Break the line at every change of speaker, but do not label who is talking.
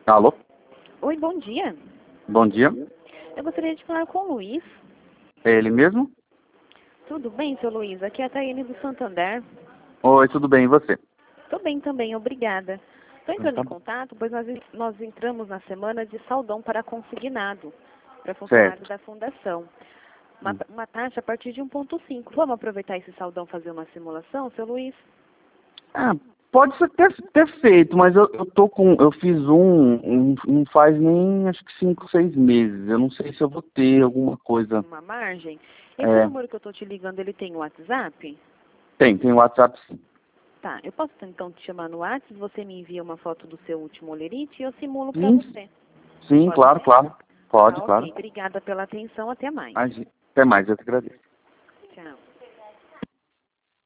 Alô?
Oi, bom dia.
Bom dia.
Eu gostaria de falar com o Luiz.
É ele mesmo?
Tudo bem, seu Luiz? Aqui é a Taiane do Santander.
Oi, tudo bem, e você?
Tô bem também, obrigada. Estou entrando
Tá
em
bom.
contato, pois nós entramos na semana de saldão para consignado, para funcionários
Certo.
da Fundação. Uma taxa a partir de 1,5. Vamos aproveitar esse saldão e fazer uma simulação, seu Luiz?
Ah, pode ser ter feito, mas eu fiz não faz nem, acho que 5, 6 meses. Eu não sei se eu vou ter alguma coisa.
Uma margem? Esse
É,
número que eu estou te ligando, ele tem WhatsApp?
tem WhatsApp sim.
Tá, eu posso então te chamar no WhatsApp, você me envia uma foto do seu último olerite e eu simulo para
Sim,
você.
sim,
Pode
claro,
ser?
claro. Pode,
Tá,
claro.
ok. Obrigada pela atenção. Até mais.
Até mais, eu que agradeço.
Tchau.